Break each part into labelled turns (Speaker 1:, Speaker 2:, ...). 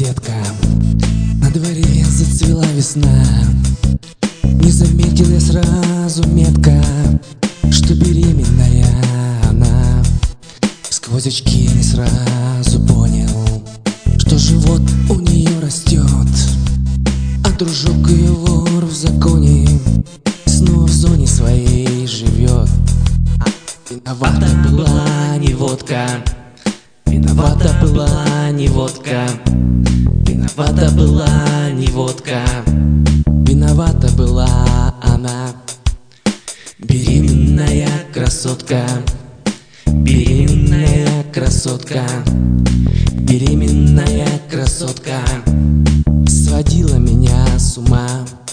Speaker 1: соседка. На дворе зацвела весна. Не заметил я сразу метко, что беременная она. Сквозь очки не сразу понял, что живот у нее растет, а дружок ее вор в законе снова в зоне своей живет. Виновата была не водка, виновата была не водка, виновата была не водка, виновата была она. Беременная красотка, беременная красотка, беременная красотка сводила меня с ума.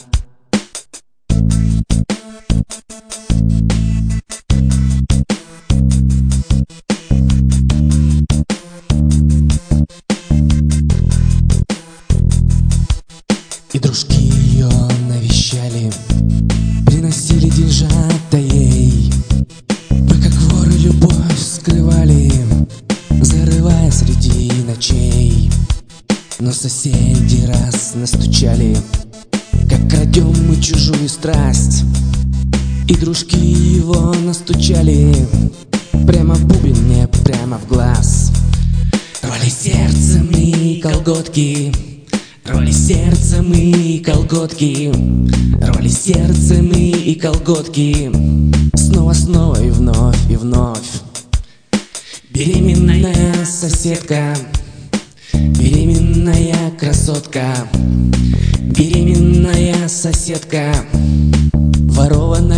Speaker 1: И дружки ее навещали, приносили деньжата ей. Мы как воры любовь скрывали, зарывая среди ночей. Но соседи раз настучали, как крадем мы чужую страсть. И дружки его настучали прямо в бубен мне, прямо в глаз. Рвали сердце мы колготки, рвали сердце мы и колготки, рвали сердце мы и колготки, снова, снова и вновь, и вновь. Беременная соседка, беременная красотка, беременная соседка, ворованная